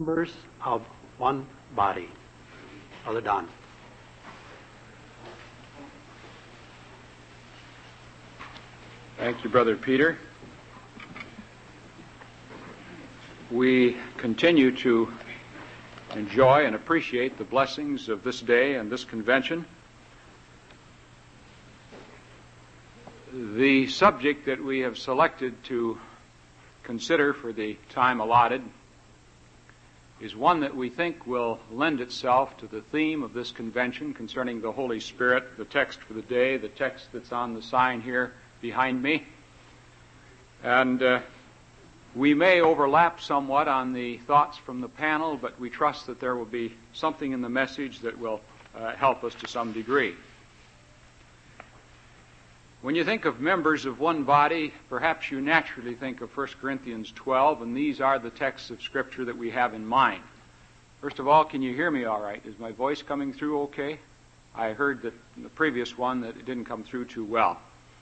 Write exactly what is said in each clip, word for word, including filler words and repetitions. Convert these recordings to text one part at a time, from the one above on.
members of one body. Brother Don. Thank you, Brother Peter. We continue to enjoy and appreciate the blessings of this day and this convention. The subject that we have selected to consider for the time allotted is one that we think will lend itself to the theme of this convention concerning the Holy Spirit, the text for the day, the text that's on the sign here behind me. And uh, we may overlap somewhat on the thoughts from the panel, but we trust that there will be something in the message that will uh, help us to some degree. When you think of members of one body, perhaps you naturally think of First Corinthians twelve, and these are the texts of Scripture that we have in mind. First of all, can you hear me all right? Is my voice coming through okay? I heard that in the previous one that it didn't come through too well.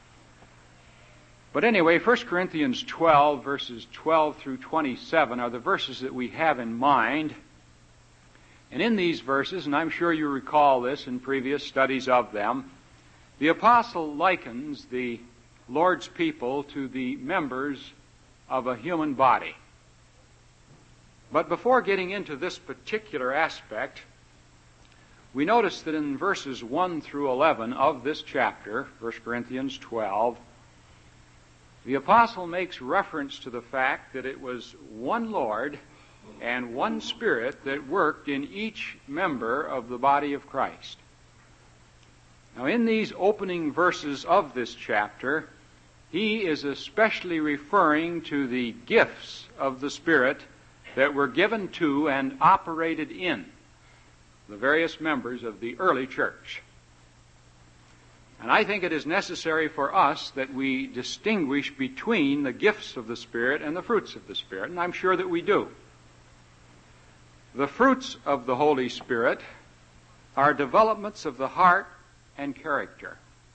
But anyway, First Corinthians twelve, verses twelve through twenty-seven are the verses that we have in mind. And in these verses, and I'm sure you recall this in previous studies of them, the apostle likens the Lord's people to the members of a human body. But before getting into this particular aspect, we notice that in verses one through eleven of this chapter, First Corinthians twelve, the apostle makes reference to the fact that it was one Lord and one Spirit that worked in each member of the body of Christ. Now, in these opening verses of this chapter, he is especially referring to the gifts of the Spirit that were given to and operated in the various members of the early church. And I think it is necessary for us that we distinguish between the gifts of the Spirit and the fruits of the Spirit, and I'm sure that we do. The fruits of the Holy Spirit are developments of the heart and character.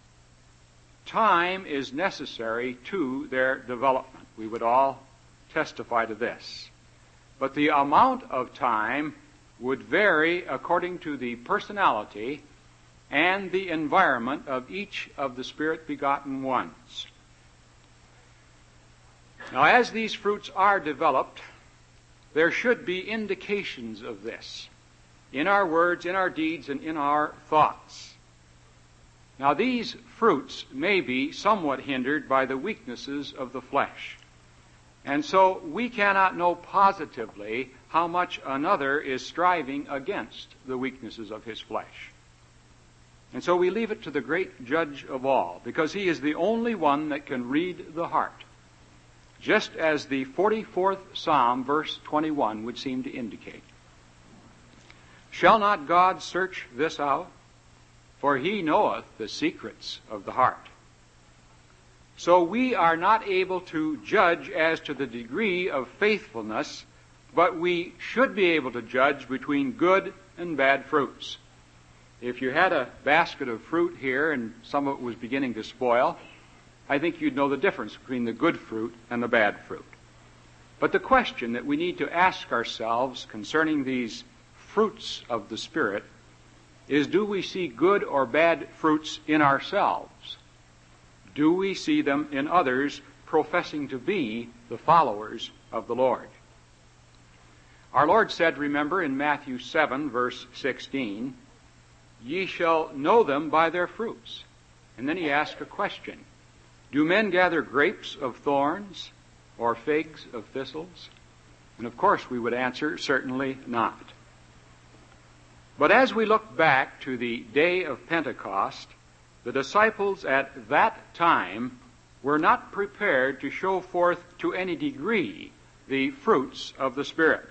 Time is necessary to their development. We would all testify to this. But the amount of time would vary according to the personality and the environment of each of the Spirit-begotten ones. Now, as these fruits are developed, there should be indications of this in our words, in our deeds, and in our thoughts. Now, these fruits may be somewhat hindered by the weaknesses of the flesh. And so we cannot know positively how much another is striving against the weaknesses of his flesh. And so we leave it to the great judge of all, because he is the only one that can read the heart, just as the forty-fourth Psalm, verse twenty-one, would seem to indicate. Shall not God search this out? For he knoweth the secrets of the heart. So we are not able to judge as to the degree of faithfulness, but we should be able to judge between good and bad fruits. If you had a basket of fruit here and some of it was beginning to spoil, I think you'd know the difference between the good fruit and the bad fruit. But the question that we need to ask ourselves concerning these fruits of the Spirit is, do we see good or bad fruits in ourselves? Do we see them in others professing to be the followers of the Lord? Our Lord said, remember, in Matthew seven, verse sixteen, ye shall know them by their fruits. And then he asked a question. Do men gather grapes of thorns or figs of thistles? And of course we would answer, certainly not. But as we look back to the day of Pentecost, the disciples at that time were not prepared to show forth to any degree the fruits of the Spirit.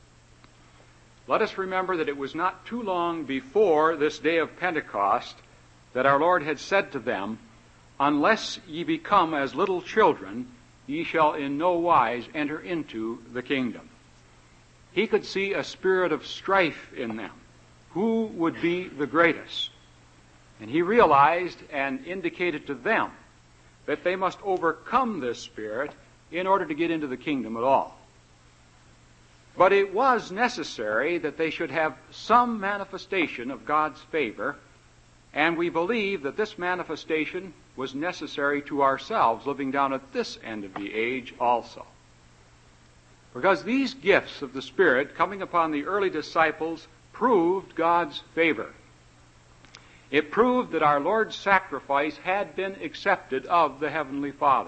Let us remember that it was not too long before this day of Pentecost that our Lord had said to them, unless ye become as little children, ye shall in no wise enter into the kingdom. He could see a spirit of strife in them. Who would be the greatest? And he realized and indicated to them that they must overcome this spirit in order to get into the kingdom at all. But it was necessary that they should have some manifestation of God's favor, and we believe that this manifestation was necessary to ourselves living down at this end of the age also. Because these gifts of the Spirit coming upon the early disciples proved God's favor. It proved that our Lord's sacrifice had been accepted of the Heavenly Father.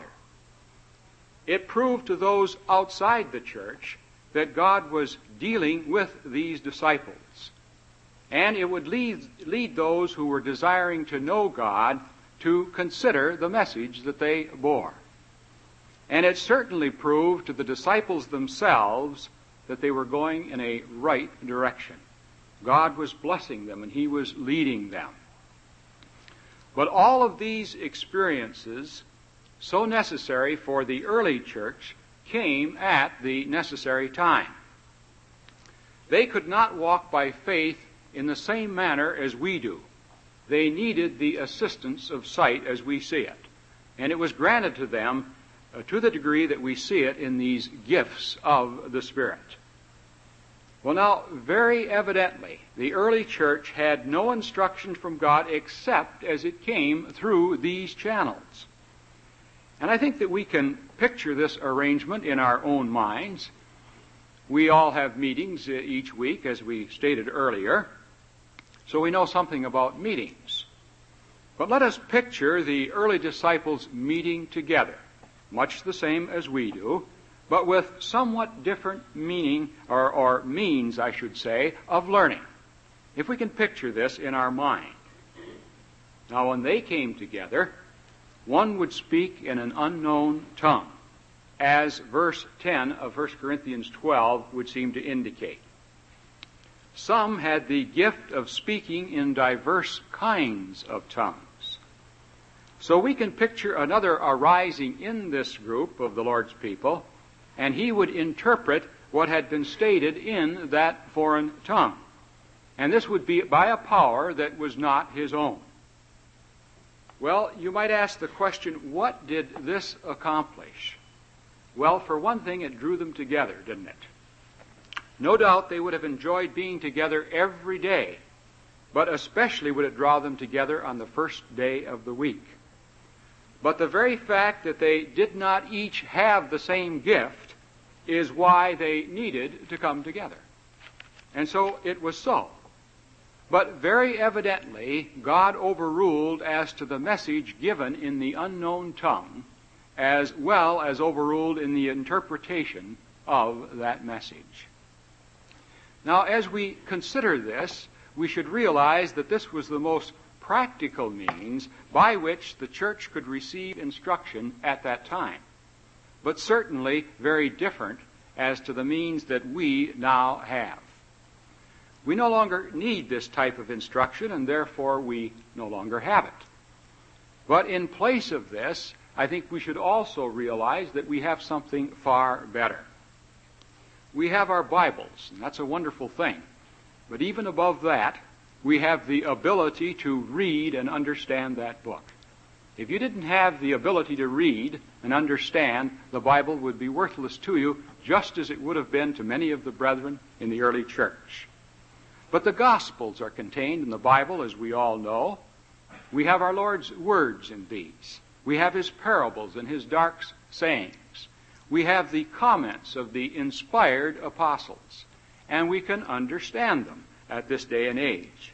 It proved to those outside the church that God was dealing with these disciples. And it would lead, lead those who were desiring to know God to consider the message that they bore. And it certainly proved to the disciples themselves that they were going in a right direction. God was blessing them and He was leading them. But all of these experiences, so necessary for the early church, came at the necessary time. They could not walk by faith in the same manner as we do. They needed the assistance of sight as we see it. And it was granted to them uh, to the degree that we see it in these gifts of the Spirit. Well, now, very evidently, the early church had no instruction from God except as it came through these channels. And I think that we can picture this arrangement in our own minds. We all have meetings each week, as we stated earlier, so we know something about meetings. But let us picture the early disciples meeting together, much the same as we do, but with somewhat different meaning, or, or means, I should say, of learning. If we can picture this in our mind. Now, when they came together, one would speak in an unknown tongue, as verse ten of First Corinthians twelve would seem to indicate. Some had the gift of speaking in diverse kinds of tongues. So we can picture another arising in this group of the Lord's people, and he would interpret what had been stated in that foreign tongue. And this would be by a power that was not his own. Well, you might ask the question, what did this accomplish? Well, for one thing, it drew them together, didn't it? No doubt they would have enjoyed being together every day, but especially would it draw them together on the first day of the week. But the very fact that they did not each have the same gift is why they needed to come together. And so it was so. But very evidently, God overruled as to the message given in the unknown tongue, as well as overruled in the interpretation of that message. Now, as we consider this, we should realize that this was the most practical means by which the church could receive instruction at that time, but certainly very different as to the means that we now have. We no longer need this type of instruction, and therefore we no longer have it. But in place of this, I think we should also realize that we have something far better. We have our Bibles, and that's a wonderful thing. But even above that, we have the ability to read and understand that book. If you didn't have the ability to read and understand, the Bible would be worthless to you, just as it would have been to many of the brethren in the early church. But the Gospels are contained in the Bible, as we all know. We have our Lord's words in these. We have His parables and His dark sayings. We have the comments of the inspired apostles, and we can understand them at this day and age.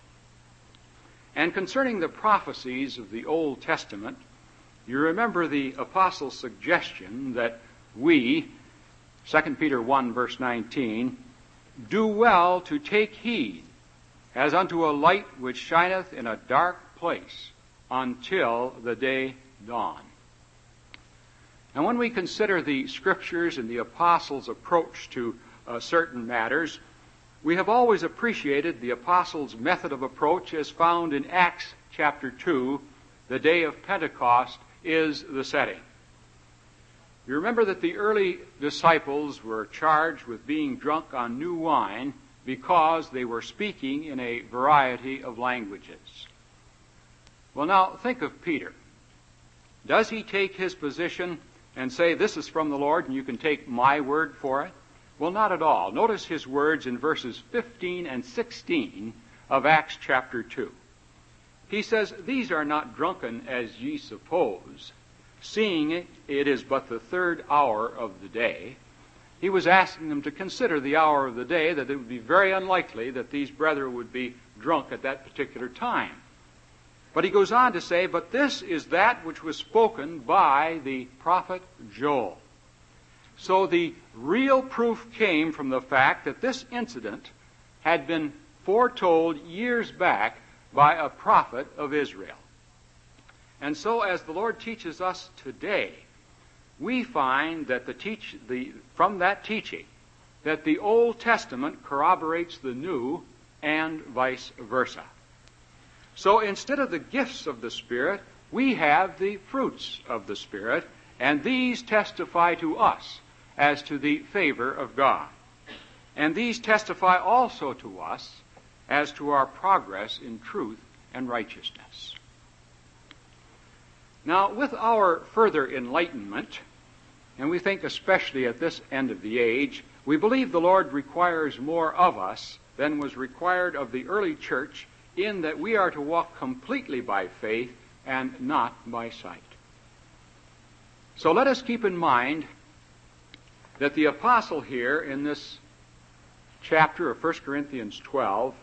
And concerning the prophecies of the Old Testament, you remember the apostle's suggestion that we, Second Peter one, verse nineteen, do well to take heed as unto a light which shineth in a dark place until the day dawn. And when we consider the Scriptures and the apostles' approach to uh, certain matters, we have always appreciated the apostles' method of approach as found in Acts chapter two. The day of Pentecost is the setting. You remember that the early disciples were charged with being drunk on new wine because they were speaking in a variety of languages. Well, now, think of Peter. Does he take his position and say, this is from the Lord and you can take my word for it? Well, not at all. Notice his words in verses fifteen and sixteen of Acts chapter two. He says, "These are not drunken as ye suppose, seeing it is but the third hour of the day." He was asking them to consider the hour of the day, that it would be very unlikely that these brethren would be drunk at that particular time. But he goes on to say, "But this is that which was spoken by the prophet Joel." So the real proof came from the fact that this incident had been foretold years back by a prophet of Israel. And so as the Lord teaches us today, we find that the teach, the, from that teaching that the Old Testament corroborates the New and vice versa. So instead of the gifts of the Spirit, we have the fruits of the Spirit, and these testify to us as to the favor of God. And these testify also to us as to our progress in truth and righteousness. Now, with our further enlightenment, and we think especially at this end of the age, we believe the Lord requires more of us than was required of the early church, in that we are to walk completely by faith and not by sight. So let us keep in mind that the apostle here in this chapter of First Corinthians twelve,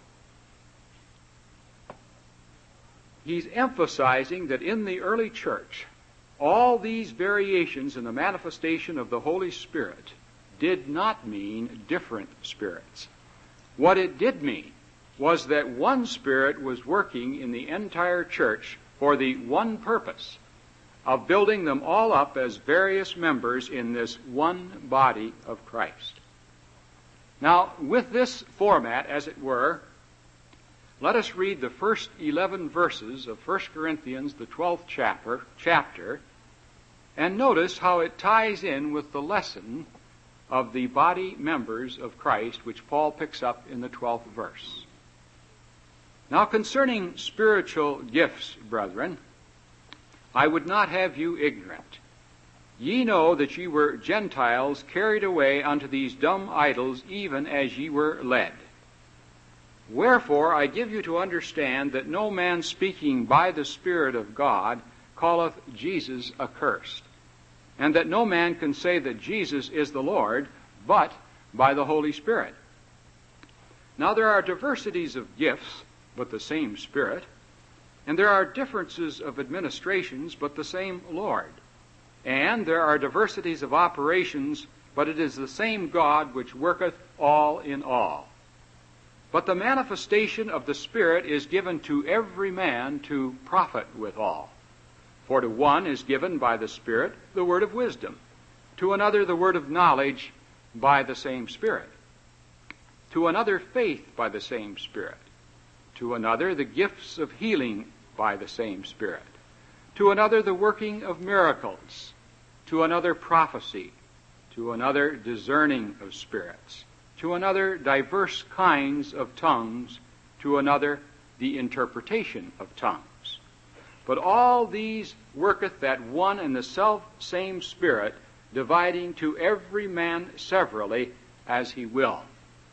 he's emphasizing that in the early church, all these variations in the manifestation of the Holy Spirit did not mean different spirits. What it did mean was that one Spirit was working in the entire church for the one purpose of building them all up as various members in this one body of Christ. Now, with this format, as it were, let us read the first eleven verses of First Corinthians, the twelfth chapter, chapter, and notice how it ties in with the lesson of the body members of Christ, which Paul picks up in the twelfth verse. "Now concerning spiritual gifts, brethren, I would not have you ignorant. Ye know that ye were Gentiles carried away unto these dumb idols, even as ye were led. Wherefore I give you to understand that no man speaking by the Spirit of God calleth Jesus accursed, and that no man can say that Jesus is the Lord, but by the Holy Spirit. Now there are diversities of gifts, but the same Spirit, and there are differences of administrations, but the same Lord. And there are diversities of operations, but it is the same God which worketh all in all. But the manifestation of the Spirit is given to every man to profit withal. For to one is given by the Spirit the word of wisdom, to another the word of knowledge by the same Spirit, to another faith by the same Spirit, to another the gifts of healing by the same Spirit, to another the working of miracles, to another prophecy, to another discerning of spirits, to another diverse kinds of tongues, to another the interpretation of tongues. But all these worketh that one and the self same Spirit, dividing to every man severally as he will."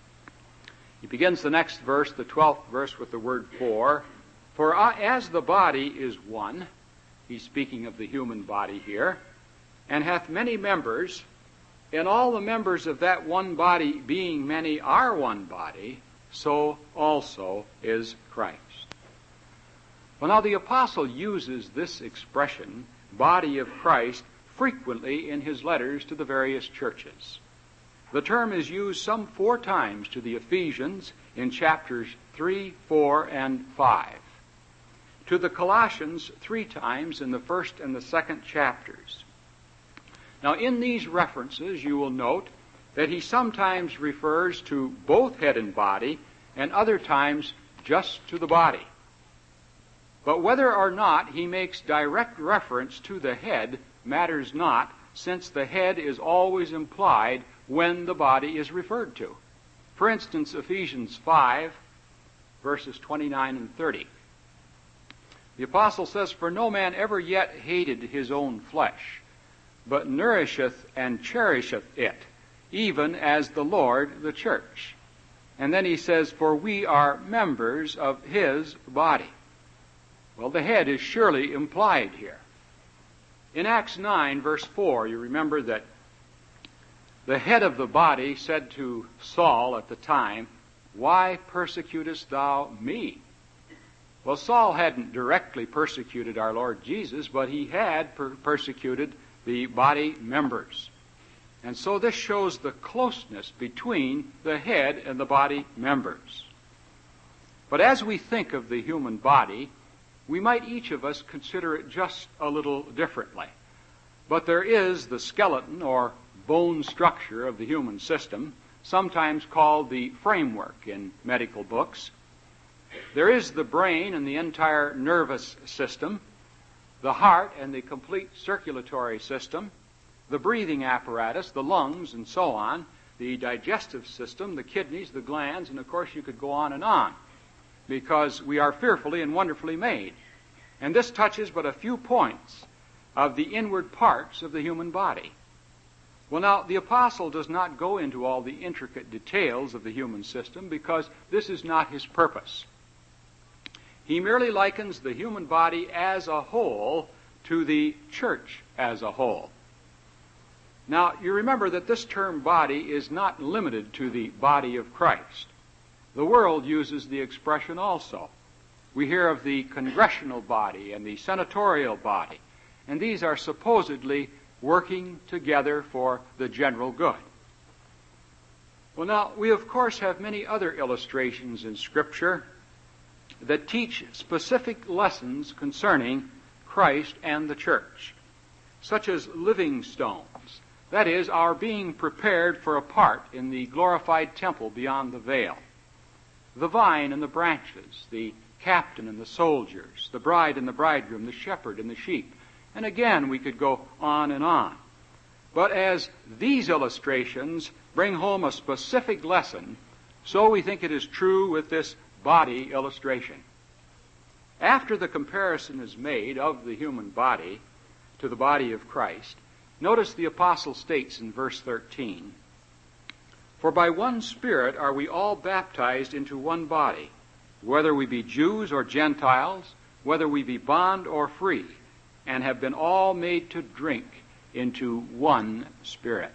He begins the next verse, the twelfth verse, with the word for. "For as the body is one," he's speaking of the human body here, "and hath many members, and all the members of that one body, being many, are one body, so also is Christ." Well, now the apostle uses this expression, body of Christ, frequently in his letters to the various churches. The term is used some four times to the Ephesians in chapters three, four, and five. To the Colossians three times in the first and the second chapters. Now, in these references, you will note that he sometimes refers to both head and body, and other times just to the body. But whether or not he makes direct reference to the head matters not, since the head is always implied when the body is referred to. For instance, Ephesians five, verses twenty-nine and thirty. The apostle says, "For no man ever yet hated his own flesh, but nourisheth and cherisheth it, even as the Lord the church. And then he says, for we are members of his body. Well, the head is surely implied here. In Acts nine, verse four, you remember that the head of the body said to Saul at the time, why persecutest thou me? Well, Saul hadn't directly persecuted our Lord Jesus, but he had per- persecuted the body members. And so this shows the closeness between the head and the body members. But as we think of the human body, we might each of us consider it just a little differently. But there is the skeleton or bone structure of the human system, sometimes called the framework in medical books. There is the brain and the entire nervous system, the heart and the complete circulatory system, the breathing apparatus, the lungs, and so on, the digestive system, the kidneys, the glands, and of course you could go on and on, because we are fearfully and wonderfully made. And this touches but a few points of the inward parts of the human body. Well, now, the apostle does not go into all the intricate details of the human system because this is not his purpose. He merely likens the human body as a whole to the church as a whole. Now, you remember that this term body is not limited to the body of Christ. The world uses the expression also. We hear of the congressional body and the senatorial body, and these are supposedly working together for the general good. Well, now, we of course have many other illustrations in Scripture that teach specific lessons concerning Christ and the church, such as living stones. That is, our being prepared for a part in the glorified temple beyond the veil. The vine and the branches, the captain and the soldiers, the bride and the bridegroom, the shepherd and the sheep. And again, we could go on and on. But as these illustrations bring home a specific lesson, so we think it is true with this body illustration. After the comparison is made of the human body to the body of Christ, notice the apostle states in verse thirteen, for by one Spirit are we all baptized into one body, whether we be Jews or Gentiles, whether we be bond or free, and have been all made to drink into one Spirit.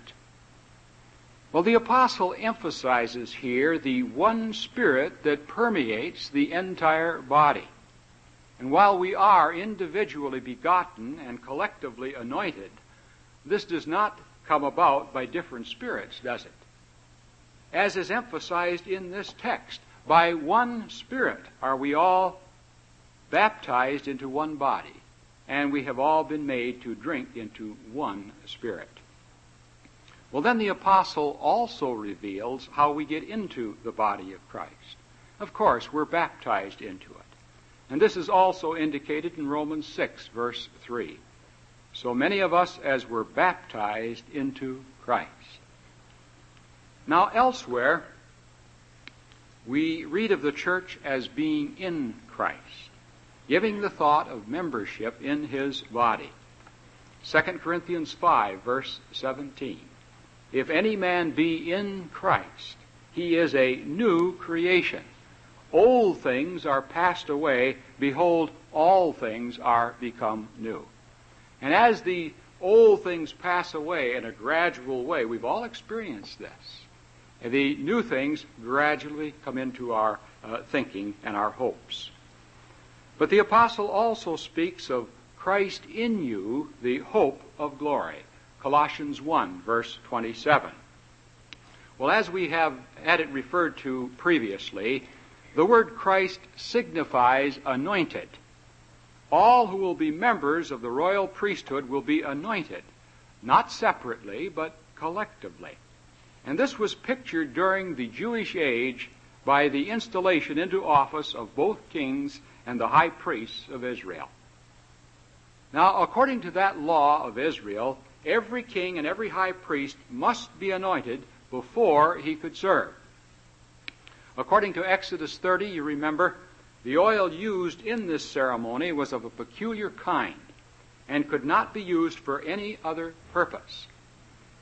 Well, the apostle emphasizes here the one Spirit that permeates the entire body. And while we are individually begotten and collectively anointed, this does not come about by different spirits, does it? As is emphasized in this text, by one Spirit are we all baptized into one body, and we have all been made to drink into one Spirit. Well, then the apostle also reveals how we get into the body of Christ. Of course, we're baptized into it. And this is also indicated in Romans six, verse three. So many of us as were baptized into Christ. Now, elsewhere, we read of the church as being in Christ, giving the thought of membership in his body. Second Corinthians five, verse seventeen. If any man be in Christ, he is a new creation. Old things are passed away. Behold, all things are become new. And as the old things pass away in a gradual way, we've all experienced this, and the new things gradually come into our uh, thinking and our hopes. But the apostle also speaks of Christ in you, the hope of glory. Colossians one, verse twenty-seven. Well, as we have had it referred to previously, the word Christ signifies anointed. All who will be members of the royal priesthood will be anointed, not separately, but collectively. And this was pictured during the Jewish age by the installation into office of both kings and the high priests of Israel. Now, according to that law of Israel, every king and every high priest must be anointed before he could serve. According to Exodus thirty, you remember, the oil used in this ceremony was of a peculiar kind and could not be used for any other purpose.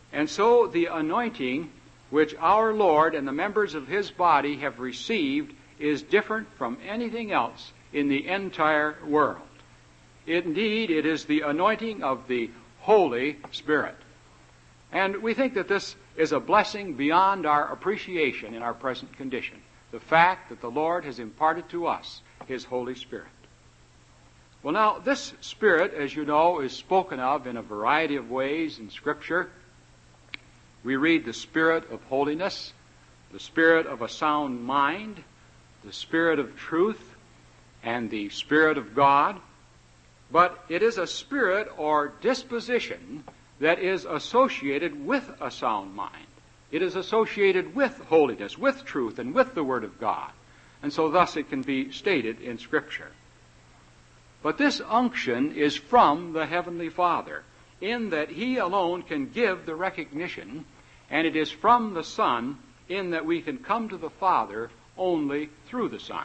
And so the anointing which our Lord and the members of his body have received is different from anything else in the entire world. Indeed, it is the anointing of the Holy Spirit. And we think that this is a blessing beyond our appreciation in our present condition, the fact that the Lord has imparted to us his Holy Spirit. Well, now, this Spirit, as you know, is spoken of in a variety of ways in Scripture. We read the Spirit of holiness, the Spirit of a sound mind, the Spirit of truth, and the Spirit of God. But it is a spirit or disposition that is associated with a sound mind. It is associated with holiness, with truth, and with the Word of God. And so thus it can be stated in Scripture. But this unction is from the Heavenly Father, in that he alone can give the recognition, and it is from the Son in that we can come to the Father only through the Son.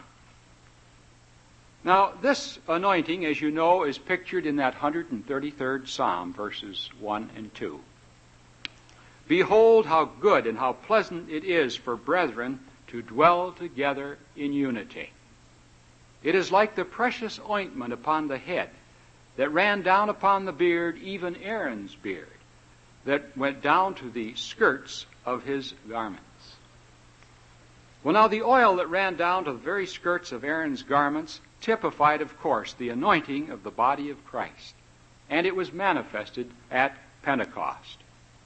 Now, this anointing, as you know, is pictured in that one hundred thirty-third Psalm, verses one and two. Behold how good and how pleasant it is for brethren to dwell together in unity. It is like the precious ointment upon the head that ran down upon the beard, even Aaron's beard, that went down to the skirts of his garments. Well, now the oil that ran down to the very skirts of Aaron's garments typified, of course, the anointing of the body of Christ, and it was manifested at Pentecost.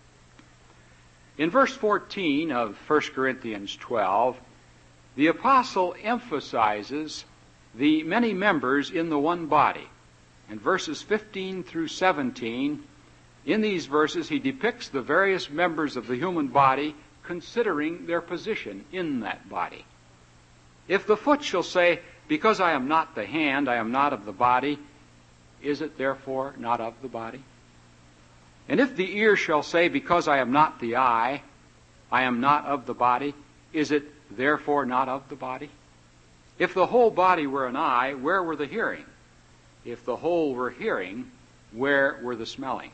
In verse fourteen of First Corinthians twelve, the apostle emphasizes the many members in the one body. In verses fifteen through seventeen, in these verses he depicts the various members of the human body considering their position in that body. If the foot shall say, because I am not the hand, I am not of the body, is it therefore not of the body? And if the ear shall say, because I am not the eye, I am not of the body, is it therefore not of the body? If the whole body were an eye, where were the hearing? If the whole were hearing, where were the smelling?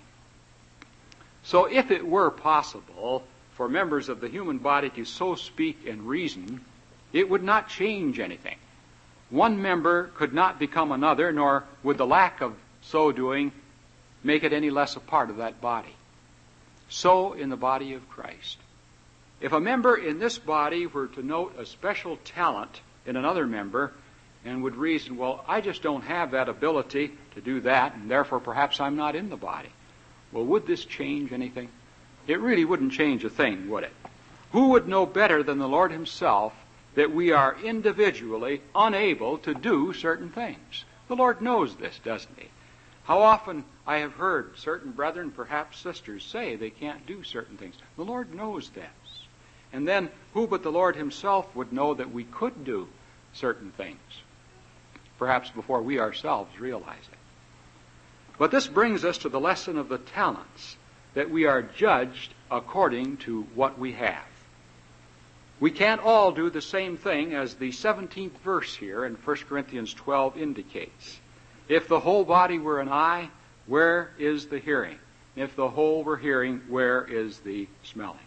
So if it were possible for members of the human body to so speak and reason, it would not change anything. One member could not become another, nor would the lack of so doing make it any less a part of that body. So in the body of Christ. If a member in this body were to note a special talent in another member and would reason, well, I just don't have that ability to do that, and therefore perhaps I'm not in the body. Well, would this change anything? It really wouldn't change a thing, would it? Who would know better than the Lord himself that we are individually unable to do certain things? The Lord knows this, doesn't he? How often I have heard certain brethren, perhaps sisters, say they can't do certain things. The Lord knows this. And then who but the Lord himself would know that we could do certain things, perhaps before we ourselves realize it. But this brings us to the lesson of the talents, that we are judged according to what we have. We can't all do the same thing, as the seventeenth verse here in First Corinthians twelve indicates. If the whole body were an eye, where is the hearing? If the whole were hearing, where is the smelling?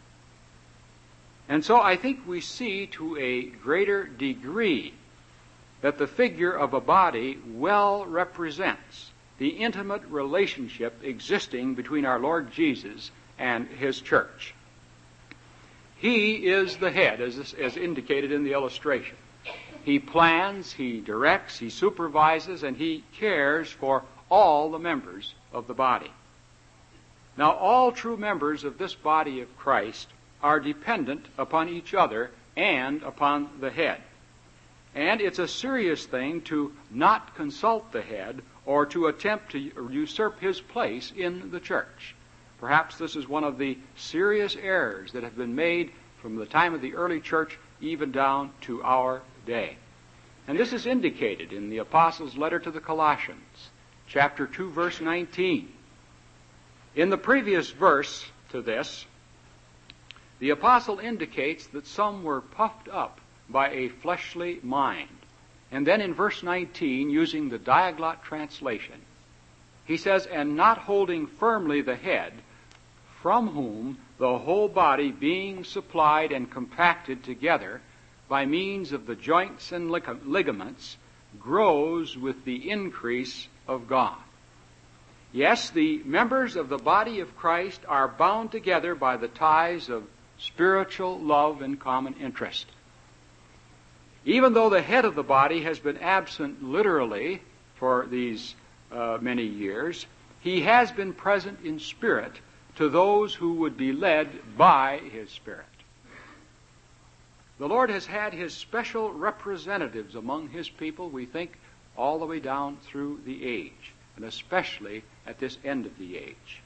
And so I think we see to a greater degree that the figure of a body well represents the intimate relationship existing between our Lord Jesus and his church. He is the head, as, as indicated in the illustration. He plans, he directs, he supervises, and he cares for all the members of the body. Now, all true members of this body of Christ are dependent upon each other and upon the head. And it's a serious thing to not consult the head or to attempt to usurp his place in the church. Perhaps this is one of the serious errors that have been made from the time of the early church even down to our day. And this is indicated in the Apostles' letter to the Colossians, chapter two, verse nineteen. In the previous verse to this, the apostle indicates that some were puffed up by a fleshly mind. And then in verse nineteen, using the Diaglott translation, he says, and not holding firmly the head, from whom the whole body, being supplied and compacted together by means of the joints and lig- ligaments, grows with the increase of God. Yes, the members of the body of Christ are bound together by the ties of spiritual love and common interest. Even though the head of the body has been absent literally for these uh, many years, he has been present in spirit to those who would be led by his Spirit. The Lord has had his special representatives among his people, we think, all the way down through the age, and especially at this end of the age.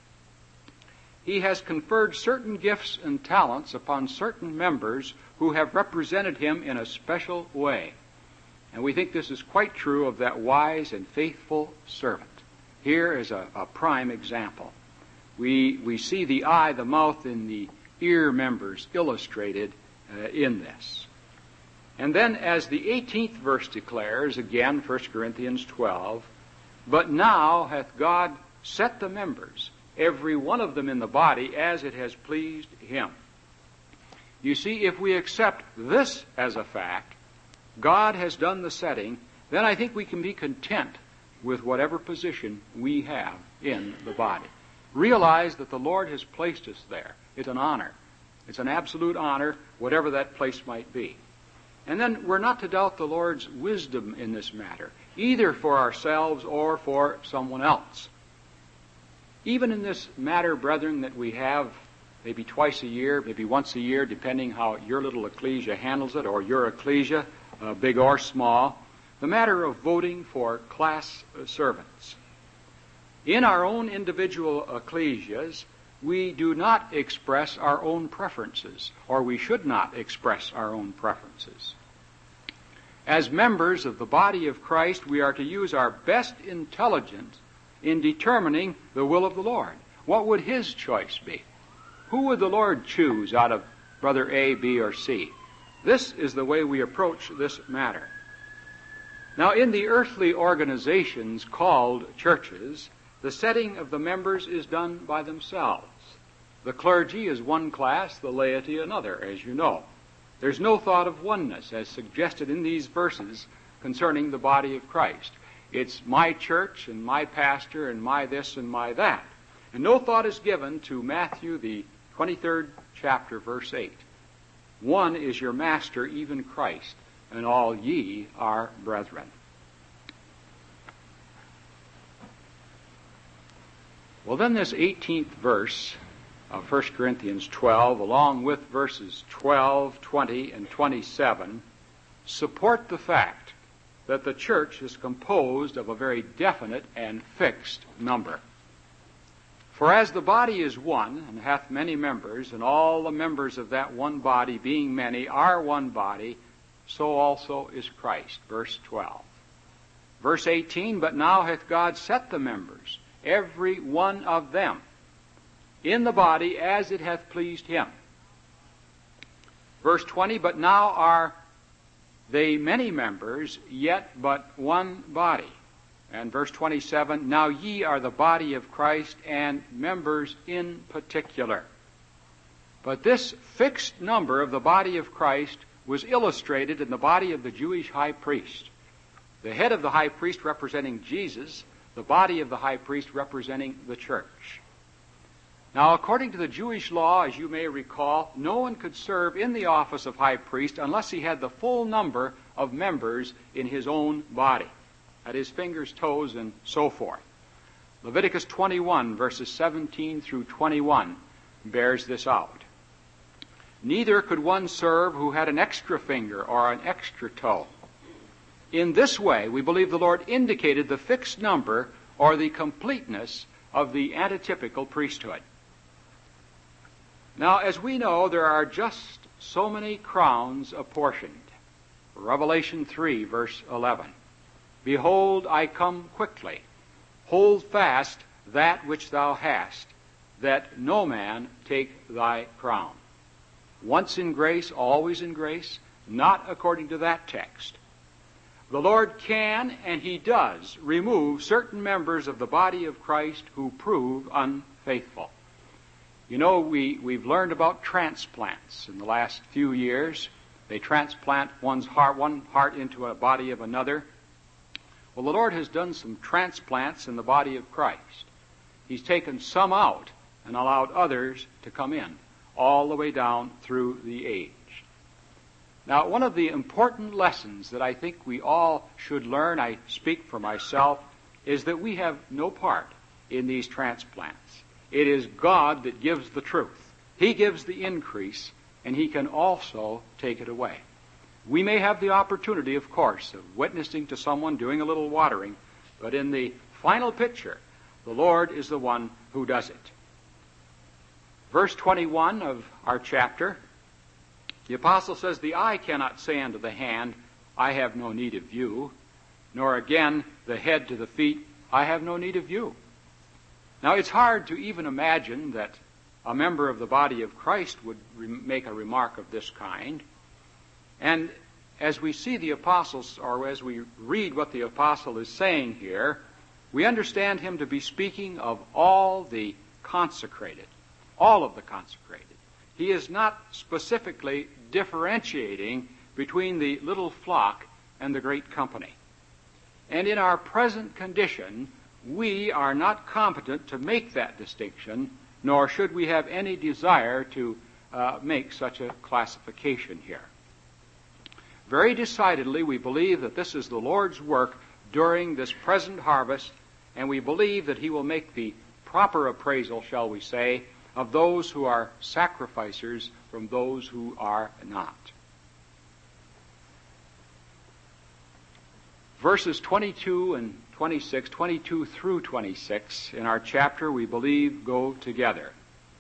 He has conferred certain gifts and talents upon certain members who have represented him in a special way. And we think this is quite true of that wise and faithful servant. Here is a, a prime example. We, we see the eye, the mouth, and the ear members illustrated uh, in this. And then as the eighteenth verse declares, again, First Corinthians twelve, but now hath God set the members, every one of them in the body, as it has pleased him. You see, if we accept this as a fact, God has done the setting, then I think we can be content with whatever position we have in the body. Realize that the Lord has placed us there. It's an honor. It's an absolute honor, whatever that place might be. And then we're not to doubt the Lord's wisdom in this matter, either for ourselves or for someone else. Even in this matter, brethren, that we have maybe twice a year, maybe once a year, depending how your little ecclesia handles it, or your ecclesia, uh, big or small, the matter of voting for class uh, servants. In our own individual ecclesias, we do not express our own preferences, or we should not express our own preferences. As members of the body of Christ, we are to use our best intelligence in determining the will of the Lord. What would his choice be? Who would the Lord choose out of brother A, B, or C? This is the way we approach this matter. Now, in the earthly organizations called churches, the setting of the members is done by themselves. The clergy is one class, the laity another, as you know. There's no thought of oneness, as suggested in these verses concerning the body of Christ. It's my church and my pastor and my this and my that. And no thought is given to Matthew, the twenty-third chapter, verse eight. One is your master, even Christ, and all ye are brethren. Well, then this eighteenth verse of First Corinthians twelve, along with verses twelve, twenty, and twenty-seven, support the fact that the church is composed of a very definite and fixed number. For as the body is one, and hath many members, and all the members of that one body, being many, are one body, so also is Christ. Verse twelve. Verse eighteen, but now hath God set the members, every one of them, in the body as it hath pleased him. Verse twenty, but now are they many members, yet but one body. And verse twenty-seven, now ye are the body of Christ, and members in particular. But this fixed number of the body of Christ was illustrated in the body of the Jewish high priest. The head of the high priest representing Jesus, the body of the high priest representing the church. Now, according to the Jewish law, as you may recall, no one could serve in the office of high priest unless he had the full number of members in his own body, at his fingers, toes, and so forth. Leviticus twenty-one, verses seventeen through twenty-one, bears this out. Neither could one serve who had an extra finger or an extra toe. In this way, we believe the Lord indicated the fixed number or the completeness of the antitypical priesthood. Now, as we know, there are just so many crowns apportioned. Revelation three, verse eleven. Behold, I come quickly. Hold fast that which thou hast, that no man take thy crown. Once in grace, always in grace, not according to that text. The Lord can, and he does, remove certain members of the body of Christ who prove unfaithful. You know, we, we've learned about transplants in the last few years. They transplant one's heart, one heart into a body of another. Well, the Lord has done some transplants in the body of Christ. He's taken some out and allowed others to come in, all the way down through the age. Now, one of the important lessons that I think we all should learn, I speak for myself, is that we have no part in these transplants. It is God that gives the truth. He gives the increase, and He can also take it away. We may have the opportunity, of course, of witnessing to someone, doing a little watering, but in the final picture, the Lord is the one who does it. Verse twenty-one of our chapter, the apostle says, "The eye cannot say unto the hand, I have no need of you, nor again the head to the feet, I have no need of you." Now, it's hard to even imagine that a member of the body of Christ would re- make a remark of this kind. And as we see the apostles, or as we read what the apostle is saying here, we understand him to be speaking of all the consecrated, all of the consecrated. He is not specifically differentiating between the little flock and the great company. And in our present condition, we are not competent to make that distinction, nor should we have any desire to uh, make such a classification here. Very decidedly, we believe that this is the Lord's work during this present harvest, and we believe that He will make the proper appraisal, shall we say, of those who are sacrificers from those who are not. Verses twenty-two and twenty-six, twenty-two through twenty-six in our chapter, we believe, go together.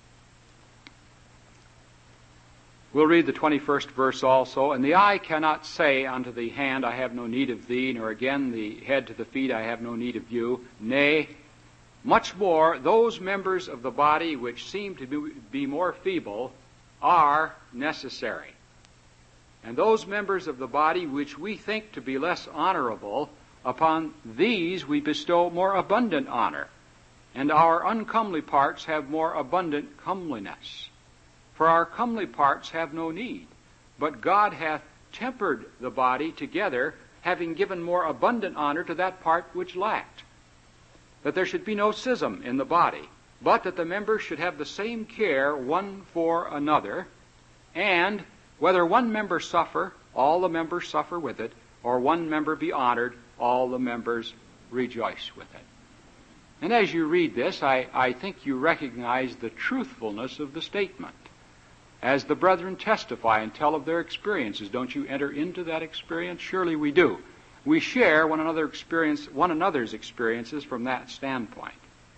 We'll read the twenty-first verse also. "And the eye cannot say unto the hand, I have no need of thee, nor again the head to the feet, I have no need of you. Nay, much more, those members of the body which seem to be more feeble are necessary. And those members of the body which we think to be less honorable, upon these we bestow more abundant honor, and our uncomely parts have more abundant comeliness. For our comely parts have no need, but God hath tempered the body together, having given more abundant honor to that part which lacked. That there should be no schism in the body, but that the members should have the same care one for another, and whether one member suffer, all the members suffer with it, or one member be honored, all the members rejoice with it." And as you read this, I, I think you recognize the truthfulness of the statement. As the brethren testify and tell of their experiences, don't you enter into that experience? Surely we do. We share one another experience, one another's experiences from that standpoint.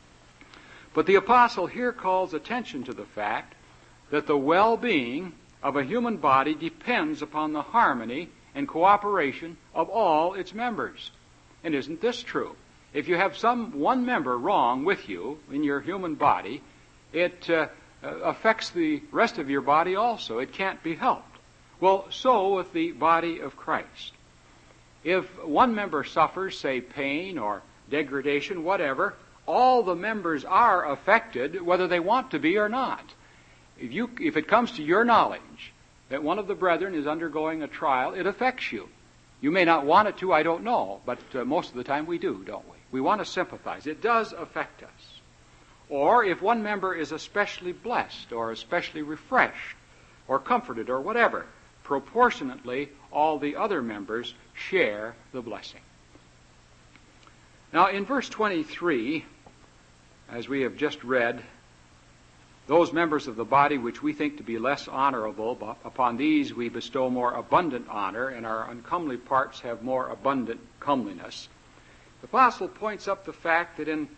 But the apostle here calls attention to the fact that the well-being of a human body depends upon the harmony and cooperation of all its members. And isn't this true? If you have some one member wrong with you in your human body, it uh, affects the rest of your body also. It can't be helped. Well, so with the body of Christ. If one member suffers, say, pain or degradation, whatever, all the members are affected, whether they want to be or not. If you, if it comes to your knowledge that one of the brethren is undergoing a trial, it affects you. You may not want it to, I don't know, but uh, most of the time we do, don't we? We want to sympathize. It does affect us. Or if one member is especially blessed or especially refreshed or comforted or whatever, proportionately all the other members share the blessing. Now in verse twenty-three, as we have just read, "Those members of the body which we think to be less honorable, upon these we bestow more abundant honor, and our uncomely parts have more abundant comeliness." The apostle points up the fact that in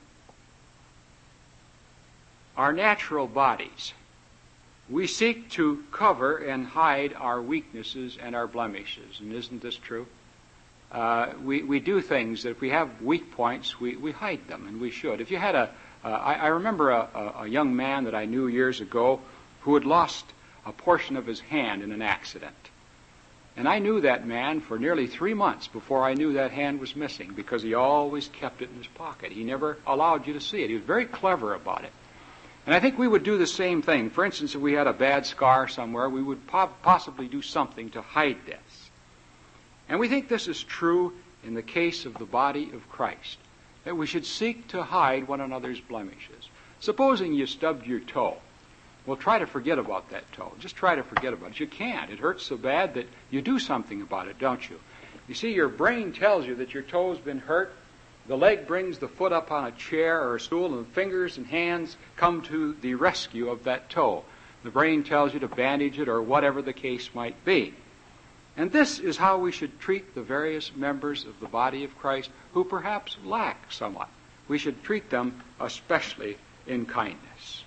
our natural bodies, we seek to cover and hide our weaknesses and our blemishes. And isn't this true? Uh, we, we do things that if we have weak points, we, we hide them, and we should. If you had a Uh, I, I remember a, a, a young man that I knew years ago who had lost a portion of his hand in an accident. And I knew that man for nearly three months before I knew that hand was missing, because he always kept it in his pocket. He never allowed you to see it. He was very clever about it. And I think we would do the same thing. For instance, if we had a bad scar somewhere, we would po- possibly do something to hide this. And we think this is true in the case of the body of Christ, that we should seek to hide one another's blemishes. Supposing you stubbed your toe. Well, try to forget about that toe. Just try to forget about it. You can't. It hurts so bad that you do something about it, don't you? You see, your brain tells you that your toe's been hurt. The leg brings the foot up on a chair or a stool, and the fingers and hands come to the rescue of that toe. The brain tells you to bandage it or whatever the case might be. And this is how we should treat the various members of the body of Christ who perhaps lack somewhat. We should treat them especially in kindness.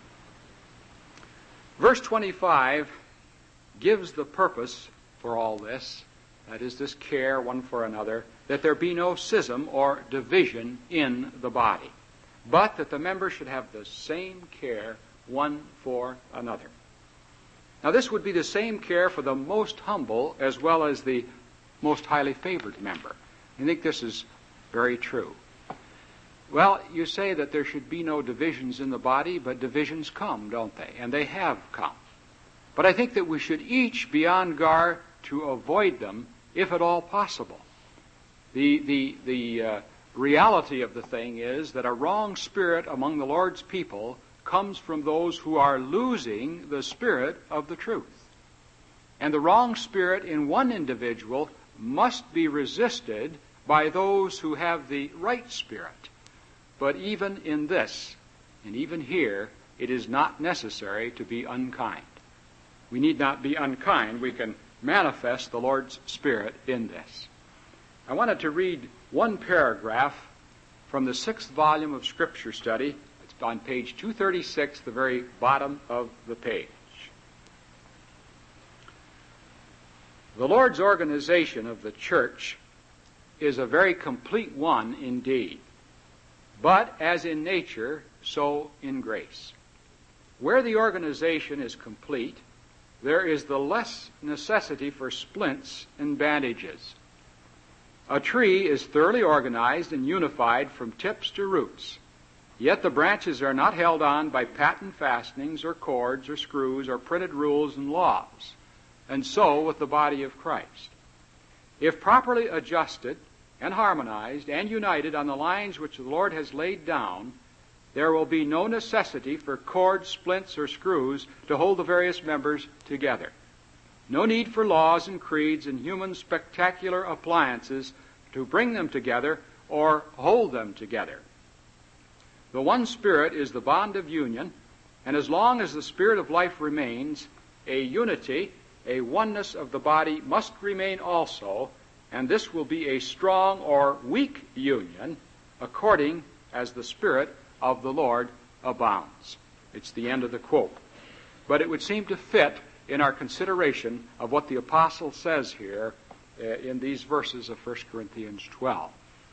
Verse twenty-five gives the purpose for all this, that is, this care one for another, that there be no schism or division in the body, but that the members should have the same care one for another. Now, this would be the same care for the most humble as well as the most highly favored member. I think this is very true. Well, you say that there should be no divisions in the body, but divisions come, don't they? And they have come. But I think that we should each be on guard to avoid them, if at all possible. The, the, the uh, reality of the thing is that a wrong spirit among the Lord's people comes from those who are losing the spirit of the truth. And the wrong spirit in one individual must be resisted by those who have the right spirit. But even in this, and even here, it is not necessary to be unkind. We need not be unkind. We can manifest the Lord's Spirit in this. I wanted to read one paragraph from the sixth volume of Scripture Study. It's on page two thirty-six, the very bottom of the page. The Lord's organization of the church is a very complete one indeed. But as in nature, so in grace. Where the organization is complete, there is the less necessity for splints and bandages. A tree is thoroughly organized and unified from tips to roots, yet the branches are not held on by patent fastenings or cords or screws or printed rules and laws. And so with the body of Christ. If properly adjusted and harmonized and united on the lines which the Lord has laid down, there will be no necessity for cords, splints, or screws to hold the various members together. No need for laws and creeds and human spectacular appliances to bring them together or hold them together. The one Spirit is the bond of union, and as long as the Spirit of life remains, a unity, a oneness of the body must remain also, and this will be a strong or weak union according as the Spirit of the Lord abounds. It's the end of the quote. But it would seem to fit in our consideration of what the apostle says here uh, in these verses of First Corinthians twelve.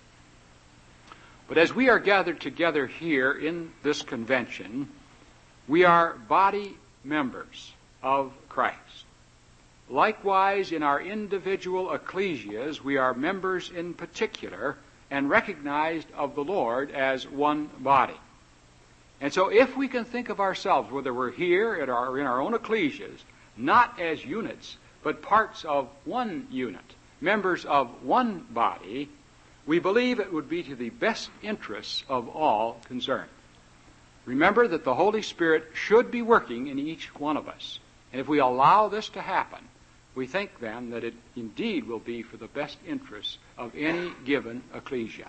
But as we are gathered together here in this convention, we are body members of Christ. Likewise, in our individual ecclesias, we are members in particular and recognized of the Lord as one body. And so if we can think of ourselves, whether we're here or our, in our own ecclesias, not as units, but parts of one unit, members of one body, we believe it would be to the best interests of all concerned. Remember that the Holy Spirit should be working in each one of us. And if we allow this to happen, we think then that it indeed will be for the best interests of any given ecclesia.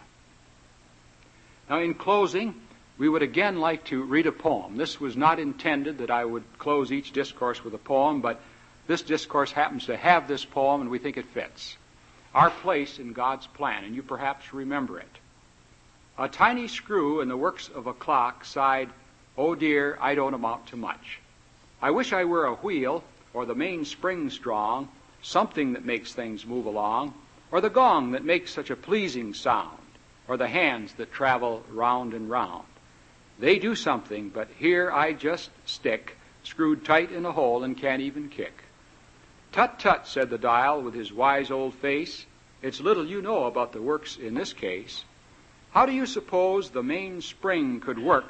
Now, in closing, we would again like to read a poem. This was not intended that I would close each discourse with a poem, but this discourse happens to have this poem, and we think it fits. Our place in God's plan, and you perhaps remember it. A tiny screw in the works of a clock sighed, "Oh dear, I don't amount to much. I wish I were a wheel, or the mainspring strong, something that makes things move along, or the gong that makes such a pleasing sound, or the hands that travel round and round. They do something, but here I just stick, screwed tight in a hole and can't even kick." "Tut, tut," said the dial with his wise old face, "it's little you know about the works in this case. How do you suppose the mainspring could work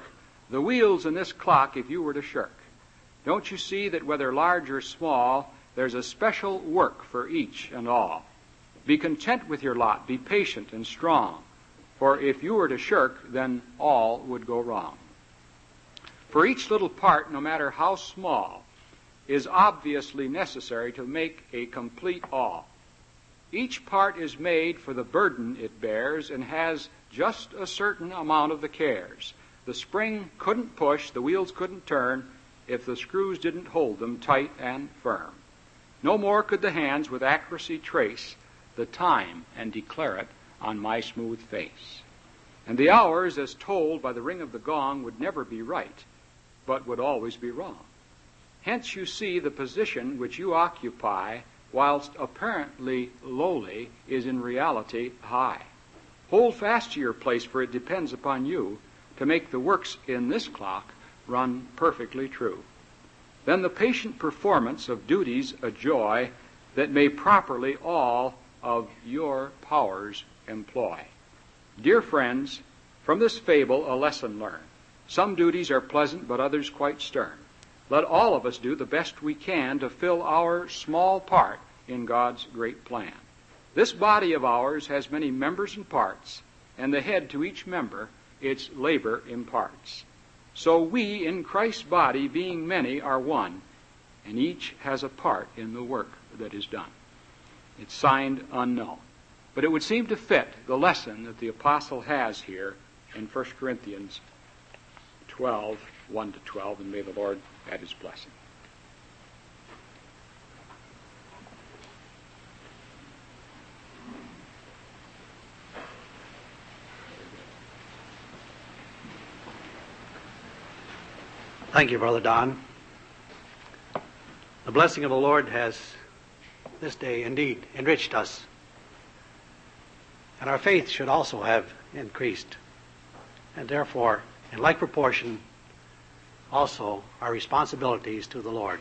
the wheels in this clock if you were to shirk. Don't you see that whether large or small, there's a special work for each and all? Be content with your lot. Be patient and strong. For if you were to shirk, then all would go wrong. For each little part, no matter how small, is obviously necessary to make a complete all. Each part is made for the burden it bears and has just a certain amount of the cares. The spring couldn't push, the wheels couldn't turn, if the screws didn't hold them tight and firm. No more could the hands with accuracy trace the time and declare it on my smooth face. And the hours, as told by the ring of the gong, would never be right, but would always be wrong. Hence you see the position which you occupy, whilst apparently lowly, is in reality high. Hold fast to your place, for it depends upon you to make the works in this clock run perfectly true. Then the patient performance of duties a joy that may properly all of your powers employ. Dear friends, from this fable a lesson learn. Some duties are pleasant, but others quite stern. Let all of us do the best we can to fill our small part in God's great plan. This body of ours has many members and parts, and the head to each member its labor imparts. So we in Christ's body, being many, are one, and each has a part in the work that is done. It's signed unknown. But it would seem to fit the lesson that the apostle has here in First Corinthians twelve, one to twelve, and may the Lord add his blessing. Thank you, Brother Don. The blessing of the Lord has this day indeed enriched us, and our faith should also have increased, and therefore, in like proportion, also our responsibilities to the Lord.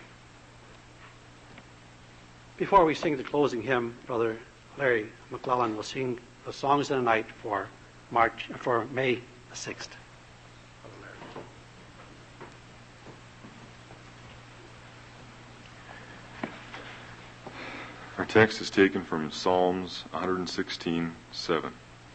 Before we sing the closing hymn, Brother Larry McClellan will sing the Songs of the Night for March for May the sixth. Our text is taken from Psalms one sixteen, seven.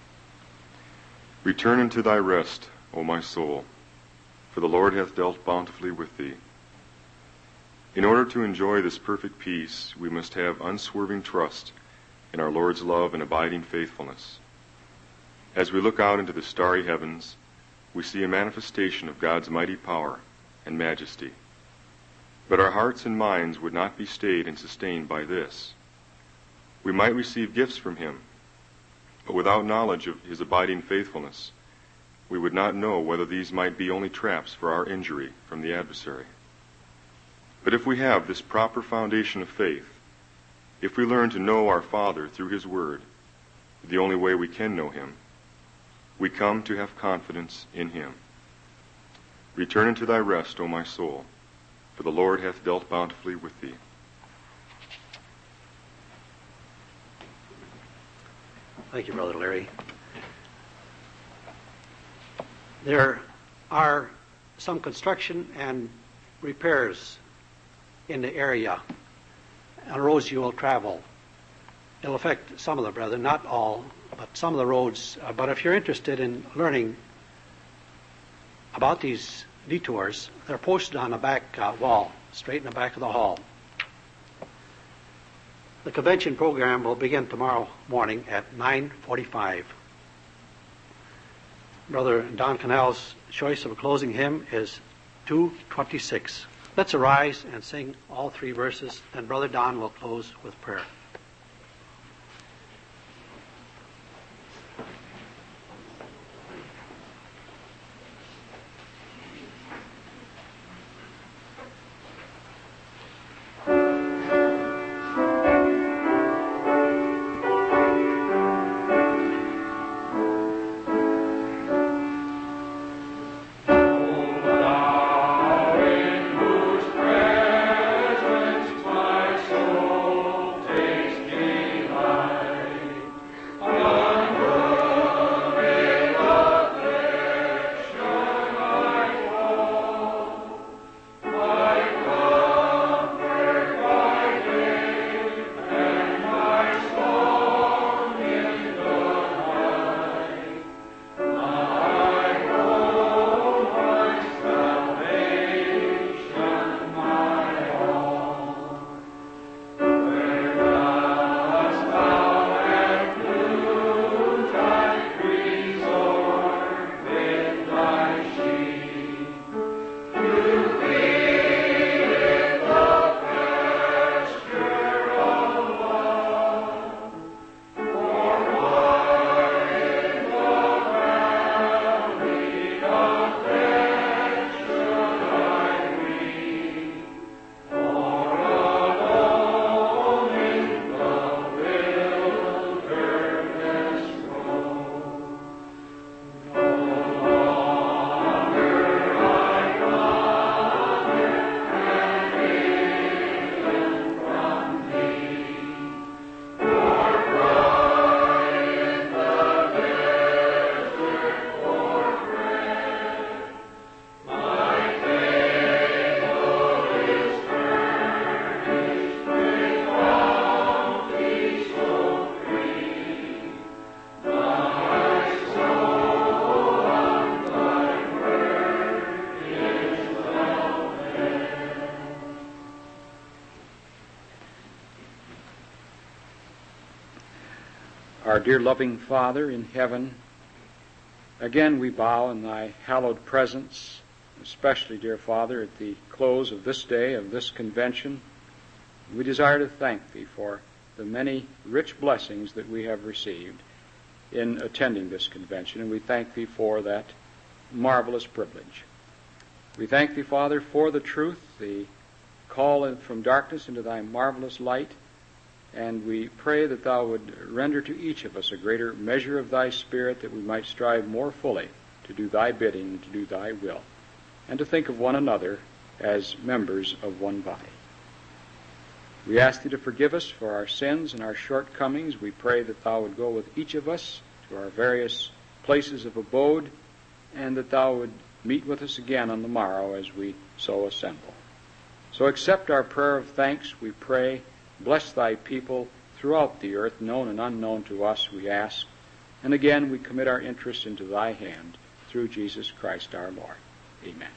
Return unto thy rest, O my soul, for the Lord hath dealt bountifully with thee. In order to enjoy this perfect peace, we must have unswerving trust in our Lord's love and abiding faithfulness. As we look out into the starry heavens, we see a manifestation of God's mighty power and majesty. But our hearts and minds would not be stayed and sustained by this. We might receive gifts from him, but without knowledge of his abiding faithfulness, we would not know whether these might be only traps for our injury from the adversary. But if we have this proper foundation of faith, if we learn to know our Father through his word, the only way we can know him, we come to have confidence in him. Return unto thy rest, O my soul, for the Lord hath dealt bountifully with thee. Thank you, Brother Larry. There are some construction and repairs in the area on roads you will travel. It'll affect some of the brethren, not all, but some of the roads. Uh, but if you're interested in learning about these detours, they're posted on the back uh, wall, straight in the back of the hall. The convention program will begin tomorrow morning at nine forty-five. Brother Don Canal's choice of a closing hymn is two twenty-six. Let's arise and sing all three verses, then Brother Don will close with prayer. Take Our dear loving Father in heaven, again we bow in thy hallowed presence, especially, dear Father, at the close of this day, of this convention. We desire to thank thee for the many rich blessings that we have received in attending this convention, and we thank thee for that marvelous privilege. We thank thee, Father, for the truth, the call from darkness into thy marvelous light, and we pray that thou would render to each of us a greater measure of thy Spirit, that we might strive more fully to do thy bidding and to do thy will, and to think of one another as members of one body. We ask thee to forgive us for our sins and our shortcomings. We pray that thou would go with each of us to our various places of abode, and that thou would meet with us again on the morrow as we so assemble. So accept our prayer of thanks, we pray. Bless thy people throughout the earth, known and unknown to us, we ask. And again, we commit our interests into thy hand through Jesus Christ our Lord. Amen.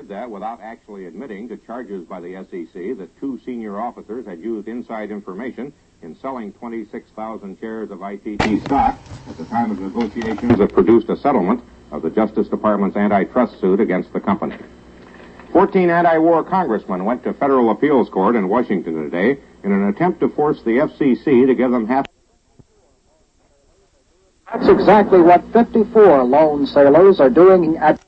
did that without actually admitting to charges by the S E C that two senior officers had used inside information in selling twenty-six thousand shares of I T T stock at the time of negotiations that produced a settlement of the Justice Department's antitrust suit against the company. Fourteen anti-war congressmen went to federal appeals court in Washington today in an attempt to force the F C C to give them half. That's exactly what fifty-four lone sailors are doing at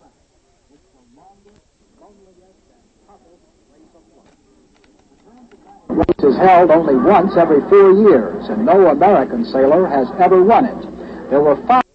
race is held only once every four years, and no American sailor has ever won it. There were five